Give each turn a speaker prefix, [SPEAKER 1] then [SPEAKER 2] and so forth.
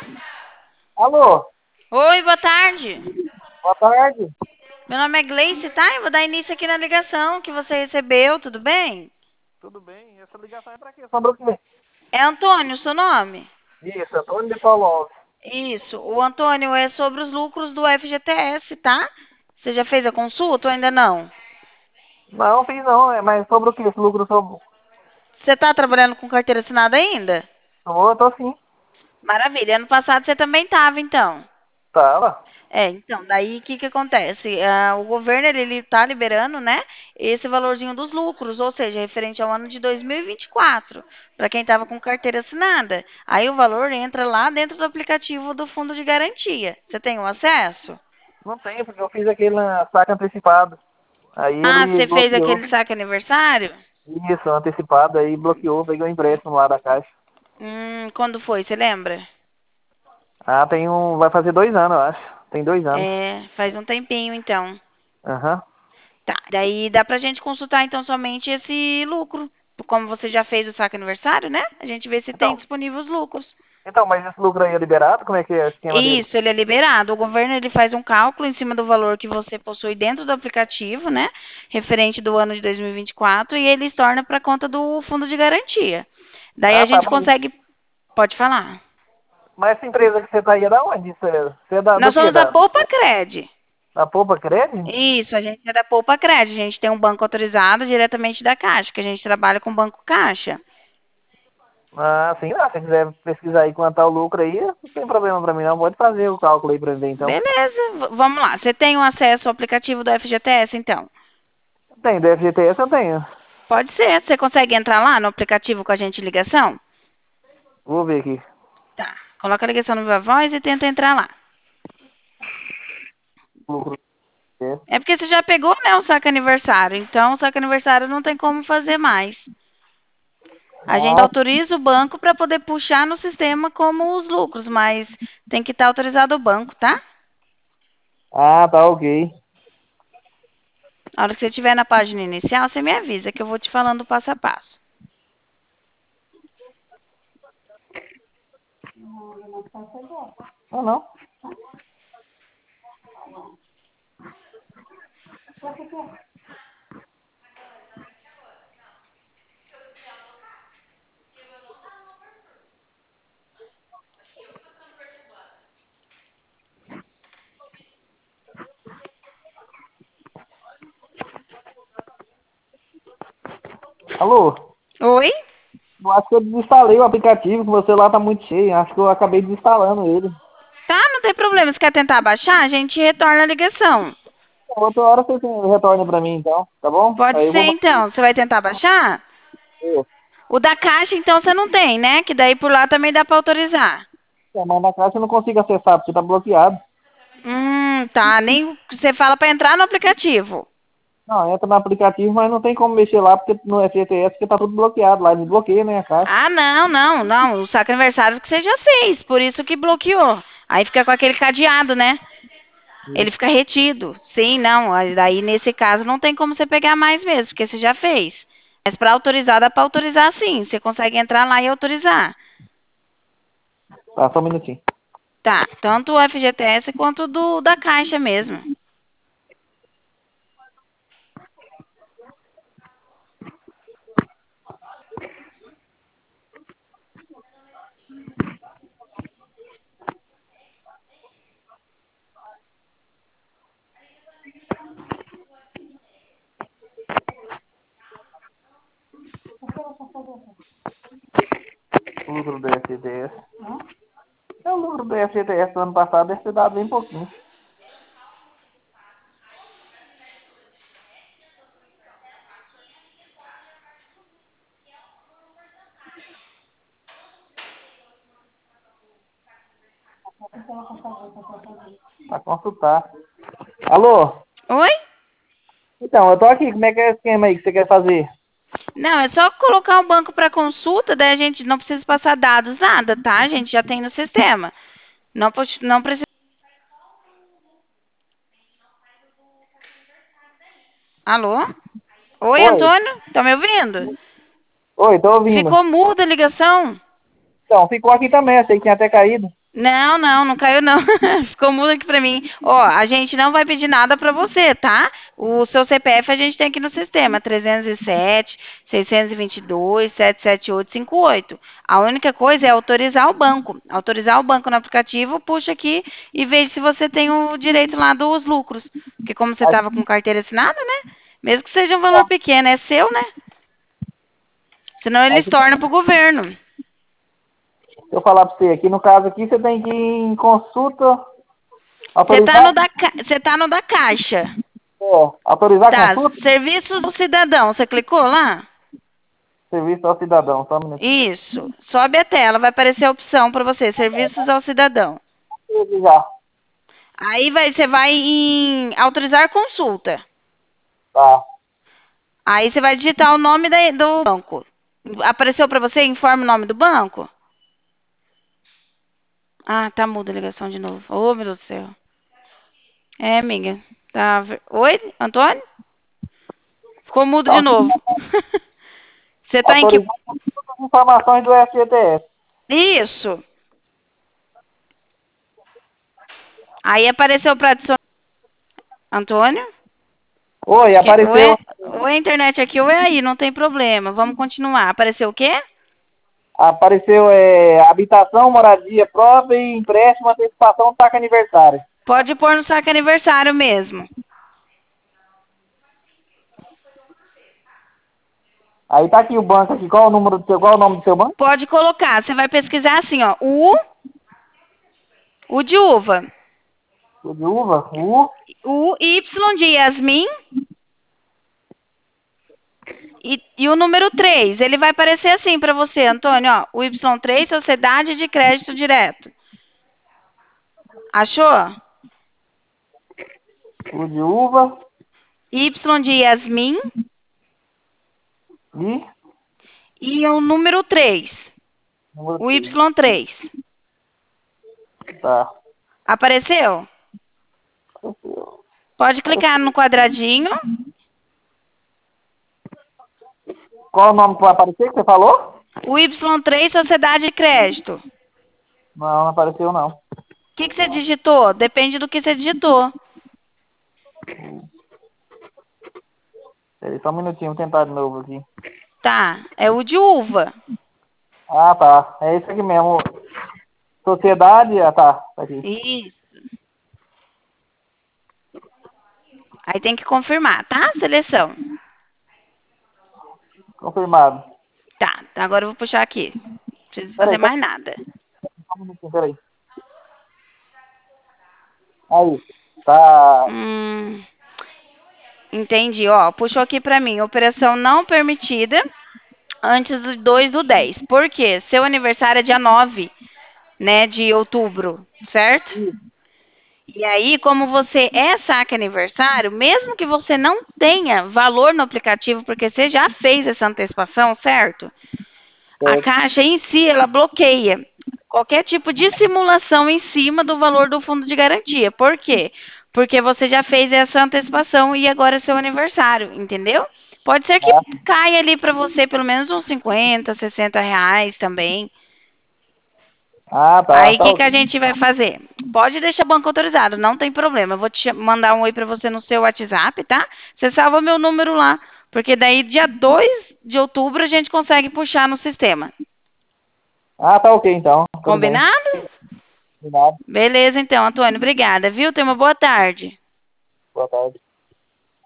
[SPEAKER 1] Alô,
[SPEAKER 2] Oi, boa tarde.
[SPEAKER 1] boa tarde.
[SPEAKER 2] Meu nome é Gleice, tá? Eu vou dar início aqui na ligação que você recebeu, tudo bem?
[SPEAKER 1] Tudo bem? Essa ligação é pra quê? Sobre o quê?
[SPEAKER 2] É Antônio, seu nome?
[SPEAKER 1] Isso, Antônio de Paulo Alves.
[SPEAKER 2] Isso. O Antônio é sobre os lucros do FGTS, tá? Você já fez a consulta ou ainda não?
[SPEAKER 1] Não, fiz não, mas sobre o quê? Esse lucro sobre...
[SPEAKER 2] Você tá trabalhando com carteira assinada ainda?
[SPEAKER 1] Tô sim.
[SPEAKER 2] Maravilha. Ano passado você também estava, então.
[SPEAKER 1] Tava.
[SPEAKER 2] Então, daí o que que acontece? O governo ele tá liberando, né, esse valorzinho dos lucros, ou seja, referente ao ano de 2024, para quem estava com carteira assinada. Aí o valor entra lá dentro do aplicativo do Fundo de Garantia. Você tem o acesso?
[SPEAKER 1] Não tem, porque eu fiz aquele saque antecipado. Aí
[SPEAKER 2] Ah,
[SPEAKER 1] ele
[SPEAKER 2] você fez
[SPEAKER 1] bloqueou.
[SPEAKER 2] aquele saque aniversário?
[SPEAKER 1] Isso, antecipado, aí bloqueou, peguei o empréstimo lá da Caixa.
[SPEAKER 2] Quando foi? Você lembra?
[SPEAKER 1] Ah, tem um... Vai fazer 2 anos, eu acho. Tem 2 anos.
[SPEAKER 2] É, faz um tempinho, então.
[SPEAKER 1] Aham.
[SPEAKER 2] Tá, daí dá pra gente consultar então somente esse lucro. Como você já fez o saque aniversário, né? A gente vê se tem
[SPEAKER 1] Então,
[SPEAKER 2] disponível os lucros.
[SPEAKER 1] mas esse lucro aí é liberado? Como é que é o esquema dele?
[SPEAKER 2] Isso, ele é liberado. O governo ele faz um cálculo em cima do valor que você possui dentro do aplicativo, né? Referente do ano de 2024, e ele torna para conta do fundo de garantia. Daí a
[SPEAKER 1] Ah, tá,
[SPEAKER 2] gente consegue. Pode falar.
[SPEAKER 1] mas essa empresa que você tá aí é da onde? Você é do
[SPEAKER 2] Nós
[SPEAKER 1] quê?
[SPEAKER 2] somos da Poupa Cred.
[SPEAKER 1] Da Poupa Cred?
[SPEAKER 2] Isso, a gente é da Poupa Cred. A gente tem um banco autorizado diretamente da Caixa, que a gente trabalha com banco Caixa.
[SPEAKER 1] Ah, sim, não. Se você quiser pesquisar aí quanto tá o lucro aí, não tem problema pra mim não. Pode fazer o cálculo aí pra mim então.
[SPEAKER 2] Beleza, vamos lá. Você tem o acesso ao aplicativo do FGTS, então?
[SPEAKER 1] Tem, do FGTS eu tenho.
[SPEAKER 2] Pode ser. Você consegue entrar lá no aplicativo com a gente ligação?
[SPEAKER 1] Vou ver aqui.
[SPEAKER 2] Tá. Coloca a ligação no Viva Voz e tenta entrar lá.
[SPEAKER 1] Lucro. É.
[SPEAKER 2] É porque você já pegou, né, o saque aniversário. Então, o saque aniversário não tem como fazer mais. A gente
[SPEAKER 1] Ah,
[SPEAKER 2] autoriza o banco para poder puxar no sistema como os lucros, mas tem que estar autorizado o banco, tá?
[SPEAKER 1] tá ok.
[SPEAKER 2] Na hora que você estiver na página inicial, você me avisa que eu vou te falando passo a passo.
[SPEAKER 1] Ah, não. Alô?
[SPEAKER 2] Oi?
[SPEAKER 1] Eu acho que eu desinstalei o aplicativo, que meu celular tá muito cheio. Acho que eu acabei desinstalando ele.
[SPEAKER 2] Tá, não tem problema. Se quer tentar baixar, a gente retorna a ligação.
[SPEAKER 1] Outra hora você retorna pra mim então, tá bom?
[SPEAKER 2] Pode
[SPEAKER 1] Aí eu
[SPEAKER 2] ser,
[SPEAKER 1] vou
[SPEAKER 2] então. Você vai tentar baixar?
[SPEAKER 1] fazer.
[SPEAKER 2] O da Caixa, então, você não tem, né? Que daí por lá também dá para autorizar.
[SPEAKER 1] Mas na caixa eu não consigo acessar, porque tá bloqueado.
[SPEAKER 2] Tá. Nem você fala para entrar no aplicativo.
[SPEAKER 1] Não, entra no aplicativo, mas não tem como mexer lá porque no FGTS porque tá tudo bloqueado lá. Desbloqueia, né, a caixa.
[SPEAKER 2] Ah, não, não, não. O saque aniversário que você já fez, por isso que bloqueou. Aí fica com aquele cadeado, né? Ele
[SPEAKER 1] Isso.
[SPEAKER 2] fica retido. Sim, não. Daí nesse caso não tem como você pegar mais mesmo, porque você já fez. Mas para autorizar, dá para autorizar sim. Você consegue entrar lá e autorizar.
[SPEAKER 1] Tá, só um minutinho.
[SPEAKER 2] Tá. Tanto o FGTS quanto do da Caixa mesmo.
[SPEAKER 1] O lucro do FGTS. É o lucro do FGTS do ano passado deve ter dado bem pouquinho. Pra consultar. Alô?
[SPEAKER 2] Oi?
[SPEAKER 1] Então, eu tô aqui. Como é que é o esquema aí que você quer fazer?
[SPEAKER 2] Não, é só colocar o banco para consulta, daí a gente não precisa passar dados, nada, tá? A gente já tem no sistema. Não precisa. Alô? Oi,
[SPEAKER 1] Oi?
[SPEAKER 2] Antônio? Tá me ouvindo?
[SPEAKER 1] Oi, tô ouvindo.
[SPEAKER 2] Ficou muda a ligação?
[SPEAKER 1] Então, ficou aqui também. Achei que tinha até caído.
[SPEAKER 2] Não, não, não caiu não. Ficou mudo aqui pra mim. Ó, a gente não vai pedir nada pra você, tá? O seu CPF a gente tem aqui no sistema, 307, 622, 77858. A única coisa é autorizar o banco. Autorizar o banco no aplicativo, puxa aqui e veja se você tem o direito lá dos lucros. Porque como você
[SPEAKER 1] Aí,
[SPEAKER 2] tava com carteira assinada, né? Mesmo que seja um valor pequeno, é seu, né? Senão
[SPEAKER 1] aí,
[SPEAKER 2] eles tornam pro governo.
[SPEAKER 1] se eu falar pra você, aqui no caso aqui, você tem que ir em consulta,
[SPEAKER 2] Você tá
[SPEAKER 1] autorizar,
[SPEAKER 2] no você tá no da Caixa.
[SPEAKER 1] autorizar a
[SPEAKER 2] Tá,
[SPEAKER 1] consulta,
[SPEAKER 2] serviços do cidadão, você clicou lá?
[SPEAKER 1] serviço ao cidadão, só um minutinho.
[SPEAKER 2] Isso. Sobe a tela, vai aparecer a opção para você, serviços ao cidadão.
[SPEAKER 1] Já,
[SPEAKER 2] Aí você vai em autorizar consulta.
[SPEAKER 1] tá.
[SPEAKER 2] Aí você vai digitar o nome do banco. Apareceu para você? Informe o nome do banco? Ah, tá muda a ligação de novo. Ô, meu Deus do céu. É, amiga. Tá. Oi, Antônio? Ficou mudo de novo. Você tá em que.
[SPEAKER 1] Autorizar todas as informações do FGTS.
[SPEAKER 2] Isso. Aí apareceu para adicionar. Antônio?
[SPEAKER 1] Oi, apareceu,
[SPEAKER 2] Ou é a internet aqui ou é aí, não tem problema. Vamos continuar. Apareceu o quê?
[SPEAKER 1] apareceu habitação, moradia própria e empréstimo, antecipação, taxa aniversário.
[SPEAKER 2] Pode pôr no saque aniversário mesmo.
[SPEAKER 1] Aí tá aqui o banco aqui, qual é o número do seu, qual é o nome do seu banco?
[SPEAKER 2] Pode colocar. Você vai pesquisar assim, ó. U de uva.
[SPEAKER 1] O de uva,
[SPEAKER 2] O Y de Yasmin e o número 3. Ele vai aparecer assim para você, Antônio, ó. O Y3, Sociedade de Crédito Direto. Achou?
[SPEAKER 1] U de uva
[SPEAKER 2] Y de Yasmin
[SPEAKER 1] e
[SPEAKER 2] e o número 3.
[SPEAKER 1] número
[SPEAKER 2] O
[SPEAKER 1] 3.
[SPEAKER 2] Y3.
[SPEAKER 1] Tá.
[SPEAKER 2] Apareceu? Pode clicar no quadradinho.
[SPEAKER 1] Qual é o nome que vai aparecer que você falou?
[SPEAKER 2] O Y3, Sociedade de Crédito.
[SPEAKER 1] Não, não apareceu não.
[SPEAKER 2] O que você digitou? Depende do que você digitou.
[SPEAKER 1] Peraí, só um minutinho, vou tentar de novo aqui.
[SPEAKER 2] Tá, é o de uva.
[SPEAKER 1] Ah, tá. É isso aqui mesmo. Sociedade, tá aqui.
[SPEAKER 2] Isso. Aí tem que confirmar, tá? Seleção.
[SPEAKER 1] Confirmado.
[SPEAKER 2] Tá, agora eu vou puxar aqui. Não preciso
[SPEAKER 1] Peraí,
[SPEAKER 2] fazer mais nada.
[SPEAKER 1] só um minutinho, peraí. Aí, tá.
[SPEAKER 2] Hum, entendi, ó. Puxou aqui pra mim. Operação não permitida antes do 2/10. Por quê? Seu aniversário é dia 9, né, de outubro, certo? E aí, como você é saque aniversário, mesmo que você não tenha valor no aplicativo, porque você já fez essa antecipação, certo? A
[SPEAKER 1] Certo.
[SPEAKER 2] Caixa em si, ela bloqueia qualquer tipo de simulação em cima do valor do fundo de garantia. Por quê? Porque você já fez essa antecipação e agora é seu aniversário, entendeu? Pode ser que
[SPEAKER 1] Ah,
[SPEAKER 2] caia ali para você pelo menos uns 50, R$ 60 também.
[SPEAKER 1] tá.
[SPEAKER 2] Aí, o
[SPEAKER 1] Tá
[SPEAKER 2] que que a
[SPEAKER 1] ok.
[SPEAKER 2] gente vai fazer? Pode deixar o banco autorizado, não tem problema. Eu vou mandar um oi para você no seu WhatsApp, tá? Você salva meu número lá, porque daí dia 2 de outubro a gente consegue puxar no sistema.
[SPEAKER 1] Ah, tá ok então. Tudo bem.
[SPEAKER 2] Combinado?
[SPEAKER 1] Combinado.
[SPEAKER 2] Beleza, então, Antônio. Obrigada, viu? Tenha uma boa tarde.
[SPEAKER 1] Boa tarde.